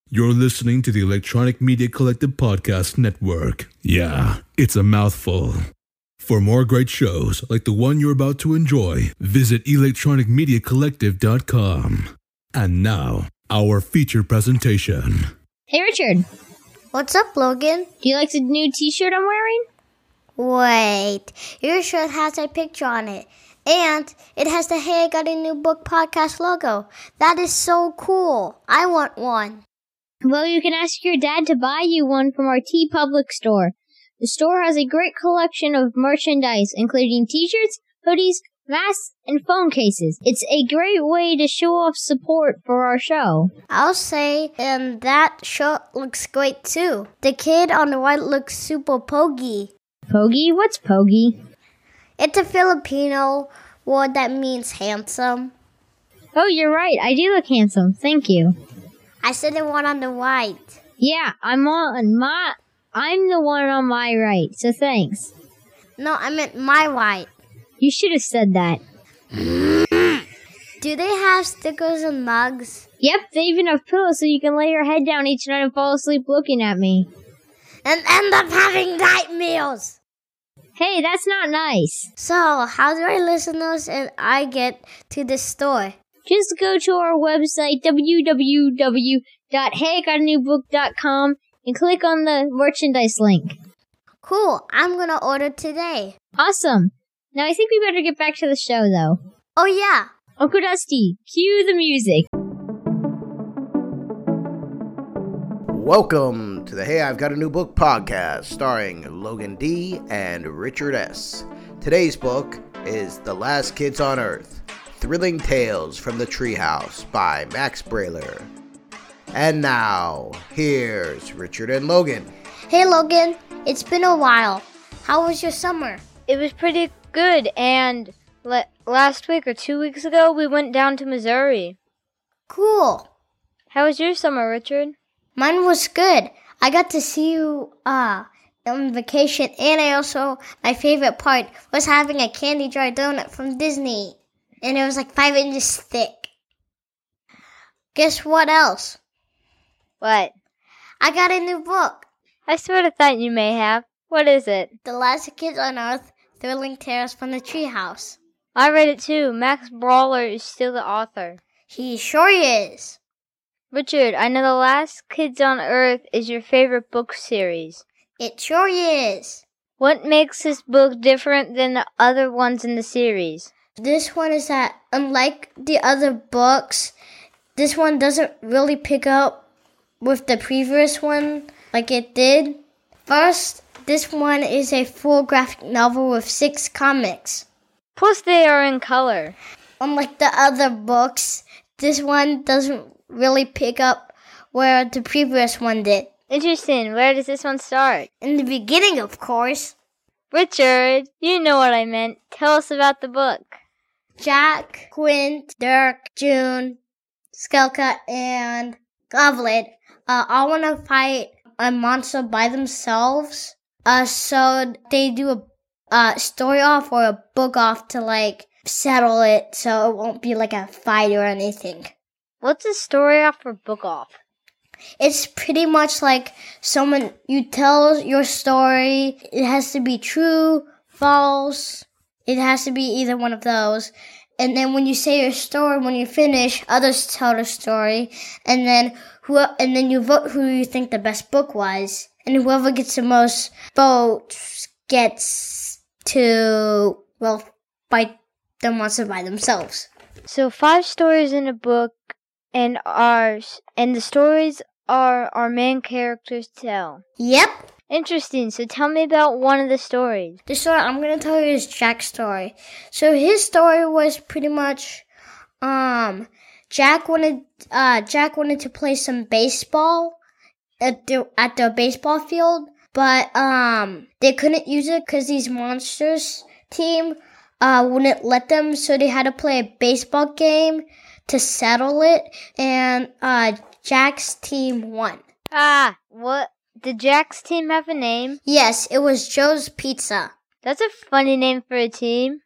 You're listening to the Electronic Media Collective Podcast Network. Yeah, it's a mouthful. For more great shows like the one you're about to enjoy, visit electronicmediacollective.com. And now, our feature presentation. Hey, Richard. What's up, Logan? Do you like the new t-shirt I'm wearing? Wait, your shirt has a picture on it. And it has the Hey, I Got a New Book podcast logo. That is so cool. I want one. Well, you can ask your dad to buy you one from our TeePublic store. The store has a great collection of merchandise, including t-shirts, hoodies, masks, and phone cases. It's a great way to show off support for our show. I'll say, and that shirt looks great too. The kid on the right looks super pogy. Pogy? What's pogy? It's a Filipino word that means handsome. Oh, you're right. I do look handsome. Thank you. I said the one on the right. Yeah, I'm the one on my right, so thanks. No, I meant my right. You should have said that. Do they have stickers and mugs? Yep, they even have pillows so you can lay your head down each night and fall asleep looking at me. And end up having nightmares. Hey, that's not nice. So, how do our listeners and I get to the store? Just go to our website, www.heyigotanewbook.com, and click on the merchandise link. Cool, I'm gonna order today. Awesome. Now I think we better get back to the show, though. Oh yeah. Uncle Dusty, cue the music. Welcome to the Hey, I've Got a New Book podcast, starring Logan D. and Richard S. Today's book is The Last Kids on Earth, Thrilling Tales from the Treehouse by Max Brailer. And now, here's Richard and Logan. Hey Logan, it's been a while. How was your summer? It was pretty good, and last week or 2 weeks ago, we went down to Missouri. Cool. How was your summer, Richard? Mine was good. I got to see you on vacation, and my favorite part was having a candy jar donut from Disney. And it was like 5 inches thick. Guess what else? What? I got a new book. I sort of thought you may have. What is it? The Last Kids on Earth, Thrilling Tales from the Treehouse. I read it too. Max Brailer is still the author. He sure is. Richard, I know The Last Kids on Earth is your favorite book series. It sure is. What makes this book different than the other ones in the series? This one is that, unlike the other books, this one doesn't really pick up with the previous one like it did. First, this one is a full graphic novel with 6 comics. Plus, they are in color. Unlike the other books, this one doesn't really pick up where the previous one did. Interesting. Where does this one start? In the beginning, of course. Richard, you know what I meant. Tell us about the book. Jack, Quint, Dirk, June, Skelka, and Goblet all want to fight a monster by themselves. So they do a story off or a book off to settle it so it won't be like a fight or anything. What's a story off or book off? It's pretty much like you tell your story. It has to be true, false. It has to be either one of those. And then when you say your story, when you finish, others tell the story. And then you vote who you think the best book was. And whoever gets the most votes gets to, fight the monster by themselves. So 5 stories in a book, and the stories are our main characters tell. Yep. Interesting. So tell me about one of the stories. The story I'm going to tell you is Jack's story. So his story was pretty much, Jack wanted to play some baseball at the baseball field, but they couldn't use it because these monsters team wouldn't let them, so they had to play a baseball game to settle it, and Jack's team won. What? Did Jack's team have a name? Yes, it was Joe's Pizza. That's a funny name for a team.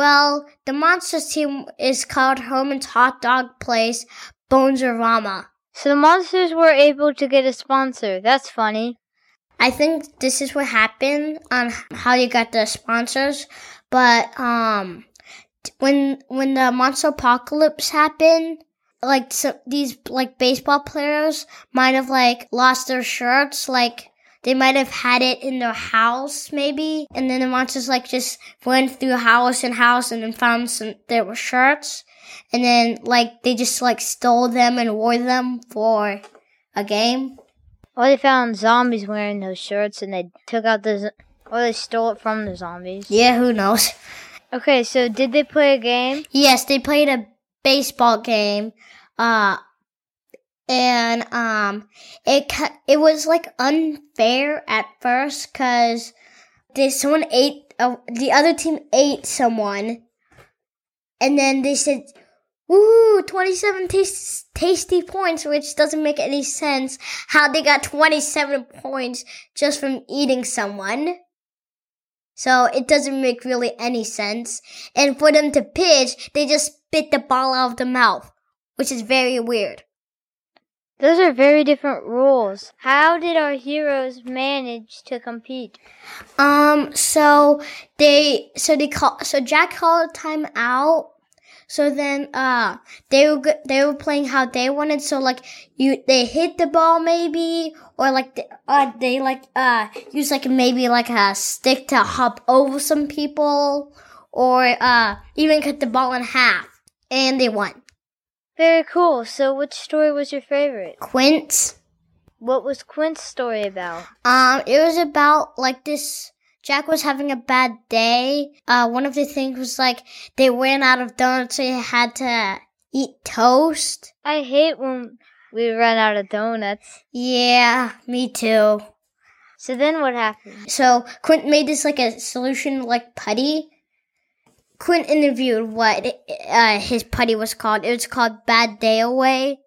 Well, the monsters team is called Herman's Hot Dog Place Bones-orama. So the monsters were able to get a sponsor. That's funny. I think this is what happened on how you got the sponsors. But when the monster apocalypse happened, like these like baseball players might have like lost their shirts, like they might have had it in their house maybe, and then the monsters like just went through house and then found there were shirts, and then like they just like stole them and wore them for a game. Or they found zombies wearing those shirts and they took out or they stole it from the zombies. Yeah, who knows? Okay, so did they play a game? Yes, they played a baseball game. And it was like unfair at first because the other team ate someone, and then they said, "Woo, 27 tasty points," which doesn't make any sense. How they got 27 points just from eating someone. So it doesn't make really any sense. And for them to pitch, they just spit the ball out of the mouth, which is very weird. Those are very different rules. How did our heroes manage to compete? So Jack called a timeout. So then, they were playing how they wanted. So like they hit the ball maybe, or like they use like maybe like a stick to hop over some people, or even cut the ball in half, and they won. Very cool. So which story was your favorite? Quint's. What was Quint's story about? It was about like this. Jack was having a bad day. One of the things was like they ran out of donuts, so he had to eat toast. I hate when we run out of donuts. Yeah, me too. So then what happened? So Quint made this like a solution like putty. Quint interviewed what his putty was called. It was called Bad Day Away,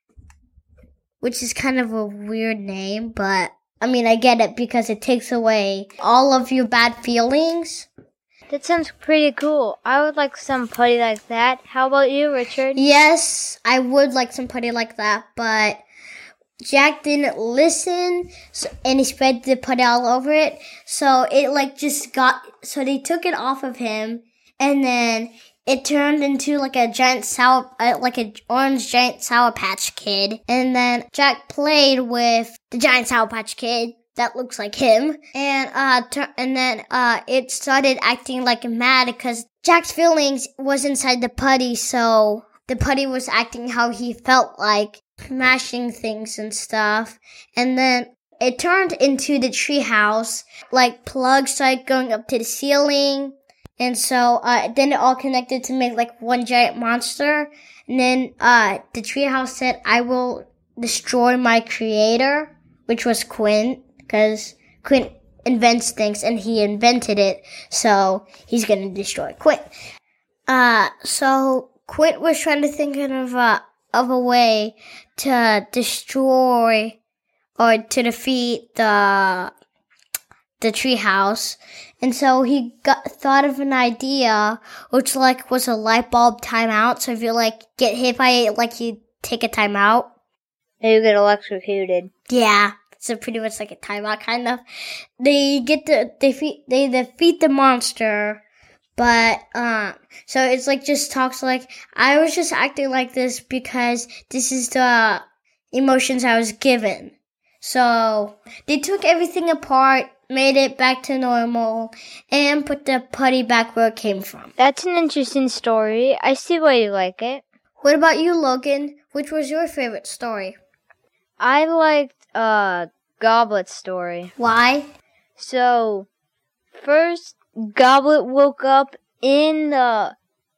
which is kind of a weird name, but I mean, I get it because it takes away all of your bad feelings. That sounds pretty cool. I would like some putty like that. How about you, Richard? Yes, I would like some putty like that, but Jack didn't listen, and he spread the putty all over it. So it so they took it off of him, and then it turned into like a giant like an orange giant Sour Patch Kid. And then Jack played with the giant Sour Patch Kid that looks like him. And then it started acting like mad because Jack's feelings was inside the putty. So the putty was acting how he felt like, smashing things and stuff. And then it turned into the treehouse. Like plugs started going up to the ceiling. And so, then it all connected to make like one giant monster. And then, the treehouse said, "I will destroy my creator," which was Quint, because Quint invents things and he invented it. So he's gonna destroy Quint. So Quint was trying to think of a way to destroy or to defeat the treehouse. And so he thought of an idea, which like was a light bulb timeout. So if you like get hit by it, like you take a timeout. You get electrocuted. Yeah, so pretty much like a timeout kind of. They defeat the monster, but so it's like just talks like, "I was just acting like this because this is the emotions I was given." So they took everything apart, made it back to normal, and put the putty back where it came from. That's an interesting story. I see why you like it. What about you, Logan? Which was your favorite story? I liked Goblet's story. Why? So, first, Goblet woke up in the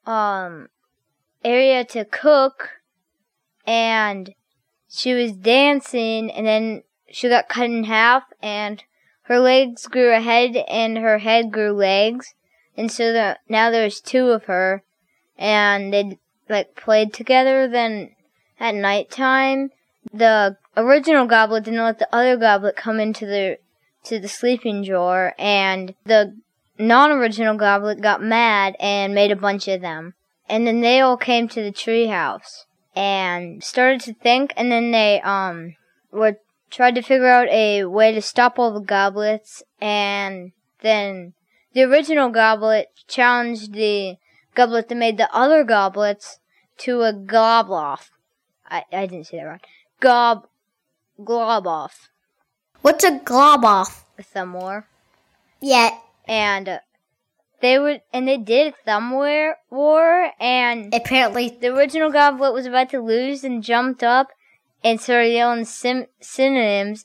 area to cook, and she was dancing, and then she got cut in half, and her legs grew a head, and her head grew legs, and so now there's two of her, and they like played together. Then at nighttime, the original Goblet didn't let the other Goblet come into the sleeping drawer, and the non-original Goblet got mad and made a bunch of them, and then they all came to the treehouse, and started to think, and then they tried to figure out a way to stop all the goblets, and then the original goblet challenged the goblet that made the other goblets to a glob-off. I didn't say that right. Glob-off. What's a glob-off? A thumb war. Yeah. And they did a thumb war, and apparently the original goblet was about to lose and jumped up and started yelling synonyms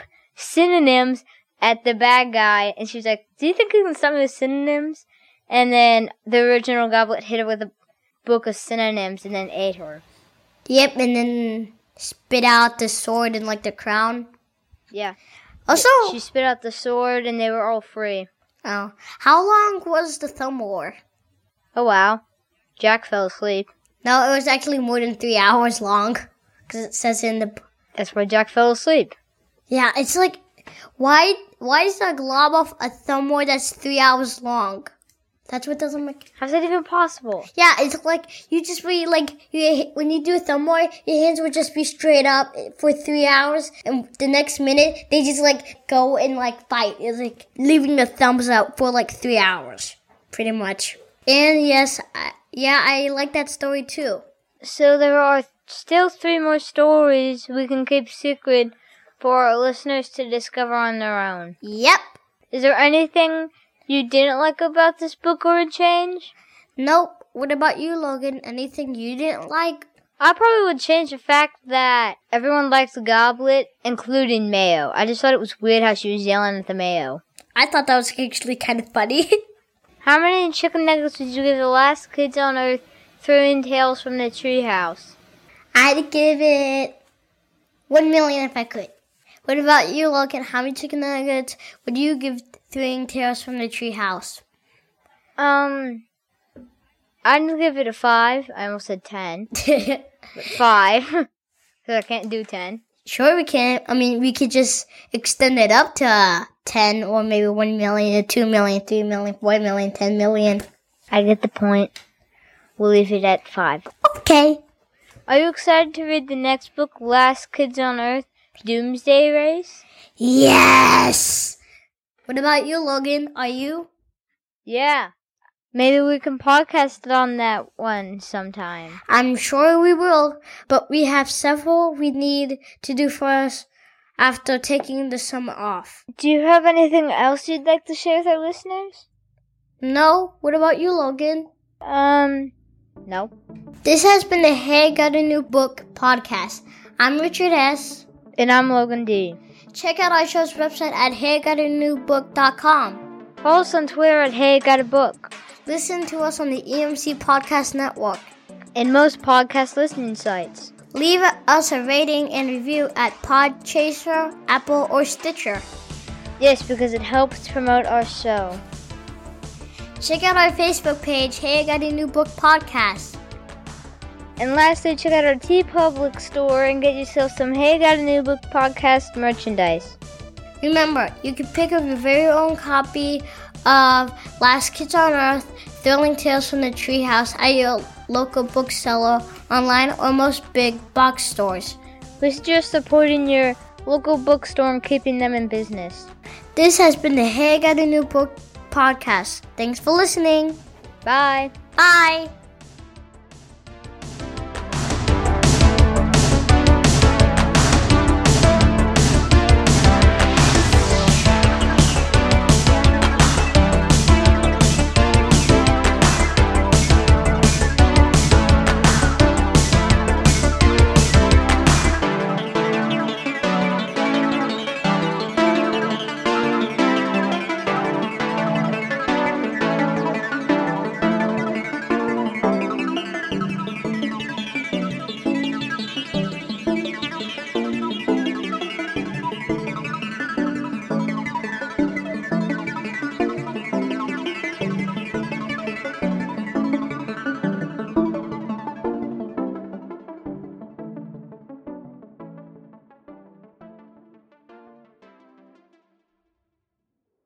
at the bad guy, and she was like, "Do you think you can stop me with synonyms?" And then the original goblet hit her with a book of synonyms and then ate her. Yep, and then spit out the sword and like the crown. Yeah. Also, she spit out the sword and they were all free. Oh. How long was the thumb war? Oh, wow. Jack fell asleep. No, it was actually more than 3 hours long. Because it says in the... That's why Jack fell asleep. Yeah, it's like... Why is a glob off a thumb war that's 3 hours long? That's what doesn't make... How's that even possible? Yeah, it's like, you just be like... when you do a thumb war, your hands would just be straight up for 3 hours. And the next minute, they just like go and like fight. It's like leaving the thumbs out for like 3 hours. Pretty much. And yes, I like that story too. So there are still 3 more stories we can keep secret for our listeners to discover on their own. Yep. Is there anything you didn't like about this book or would change? Nope. What about you, Logan? Anything you didn't like? I probably would change the fact that everyone likes the goblet, including Mayo. I just thought it was weird how she was yelling at the Mayo. I thought that was actually kind of funny. How many chicken nuggets would you give the last kids on Earth throwing tales from the treehouse? I'd give it 1 million if I could. What about you, Logan? How many chicken nuggets would you give throwing tales from the treehouse? I'd give it a 5. I almost said 10. But 5. Because I can't do 10. Sure we can. I mean, we could just extend it up to 10 or maybe 1 million, 2 million, 3 million, 4 million, 10 million. I get the point. We'll leave it at 5. Okay. Are you excited to read the next book, Last Kids on Earth, Doomsday Race? Yes! What about you, Logan? Are you? Yeah. Maybe we can podcast it on that one sometime. I'm sure we will, but we have several we need to do for us after taking the summer off. Do you have anything else you'd like to share with our listeners? No. What about you, Logan? No. This has been the Hey Got a New Book podcast. I'm Richard S. And I'm Logan D. Check out our show's website at heygotanewbook.com. Follow us on Twitter at Hey Got a Book. Listen to us on the EMC Podcast Network and most podcast listening sites. Leave us a rating and review at Podchaser, Apple, or Stitcher. Yes, because it helps promote our show. Check out our Facebook page, Hey I Got a New Book Podcast. And lastly, check out our TeePublic store and get yourself some Hey I Got a New Book Podcast merchandise. Remember, you can pick up your very own copy of Last Kids on Earth, Thrilling Tales from the Treehouse at your local bookseller, online, or most big box stores. We suggest supporting your local bookstore and keeping them in business. This has been the Hey I Got a New Book podcast. Thanks for listening. Bye. Bye.